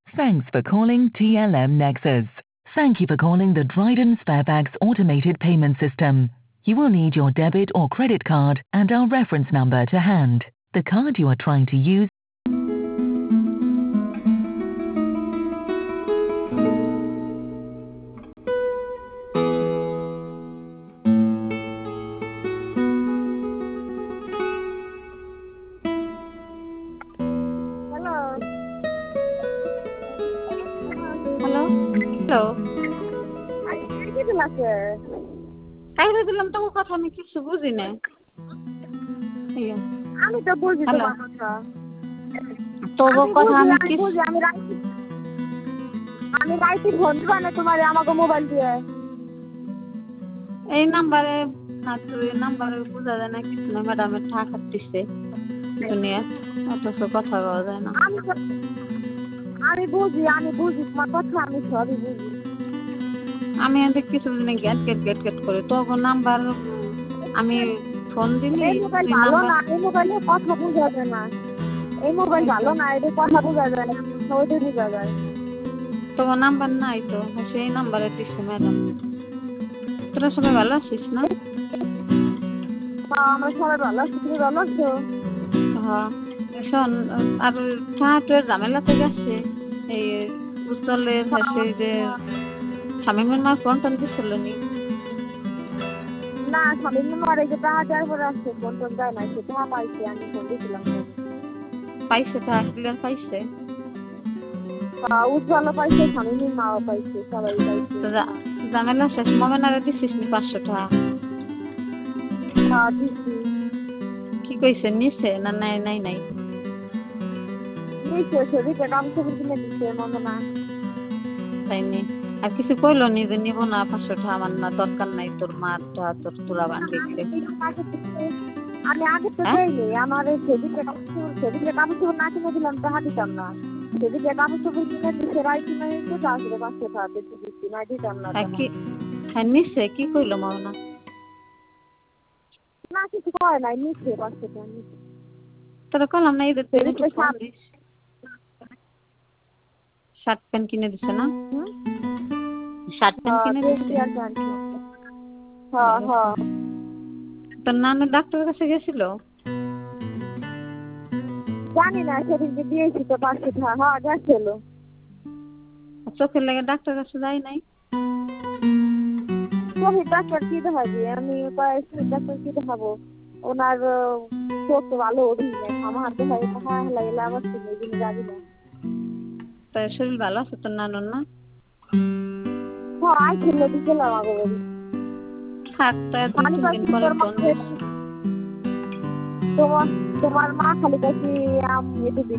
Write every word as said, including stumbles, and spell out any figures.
Thanks for calling T L M Nexus. Thank you for calling the Dryden Sparebags automated payment system. You will need your debit or credit card and our reference number to hand. The card you are trying to use. Hello hello খাইতে দিলাম তো কথা আমি কিছু বুঝি না আমি তো বুঝি তোমার কথা তোর কথা আমি কিছু আমি রাইতি আমি রাইতি ফোন করে তোমারে আমাকে মোবাইল দিয়ে এই নাম্বারে না তুই নাম্বারে বুঝা যায় না কিছু না ম্যাডামের টাকা দিচ্ছে দুনিয়া অথচ কথা বলা যায় না আমি আমি বুঝি আমি বুঝি তোমার কথা আমি সবই বুঝি আমি এদের কিছু দিনে গেট গেট গেট গেট করে তখন নাম্বার আমি ফোন দিলি এই মোবাইল ভালো না এই মোবাইলে কথা বোঝা যায় না এই মোবাইল ভালো না এদের কথা বোঝা যায় না সহজে বোঝা যায় তোমার নাম্বার নাই তো সেই নাম্বারে দিচ্ছে ম্যাডাম তোরা সবাই ভালো আছিস না আমরা সবাই ভালো আছি তুমি ভালো আছো হ্যাঁ শোন আর ঠাটের ঝামেলাতে গেছে এই উজ্জ্বলের হাসে যে শামিমের মা ফোন টোন দিছিল নি না শামিমের মার এই যে টাকা দেওয়ার পরে আসছে ফোন টোন দেয় না সে টাকা পাইছে আমি ফোন দিয়েছিলাম পাইছে টাকা ক্লিয়ার পাইছে উজ্জ্বলও পাইছে শামিমের মাও পাইছে সবাই পাইছে ঝামেলা শেষ মোমেনারে দিছিস নি পাঁচশো টাকা হ্যাঁ দিছি কি কইছে নিছে না নাই নাই নাই নিছে সেদিকে কাম করে কিনে দিচ্ছে মোমেনা তাই নি আর কিছু কইলো নি যে নিব না পাঁচশো টাকা আমার না দরকার নাই তোর মার টাকা তোর তোরা বান্ধিছে আমি আগে তো দেইনি আমার সেদিকে কাম সেদিকে কাম করে না কিনে দিলাম টাকা দিতাম না সেদিকে কাম করে কিনে দিচ্ছে রাইতি নাই তো আসলে পাঁচশো টাকা দিতে দিচ্ছি না দিতাম না কি হ্যাঁ নিছে কি কইলো মোমেনা না কিছু কয় নাই নিচ্ছে পাঁচশো টাকা নিচ্ছে তোরা কলাম না ঈদের দিন একটু ফোন দিস শার্ট প্যান্ট কিনে দিছে না শার্ট প্যান্ট কিনে দিছে হ্যাঁ হ্যাঁ তোর নানু ডাক্তারের কাছে গেছিল জানি না সেদিনকে দিয়েছি তো পাঁচশো টাকা হ্যাঁ গেছিল চোখের লেগে ডাক্তারের কাছে যাই নাই চোখের ডাক্তার কি দেখাবি আমি চোখের ডাক্তার কি দেখাবো ওনার চোখ তো ভালো ওঠি নাই আমার হাতে হয় হ্যাঁ লাগলে আবার সেই দিন যাবি না তার শরীর ভালো আছে তোর নানুর না হ্যাঁ আইছিল দিছিলাম আগে বলি থাক তাই দুই দিন পরে ফোন দিস তোমার তোমার মা খালি কাছে আম একটু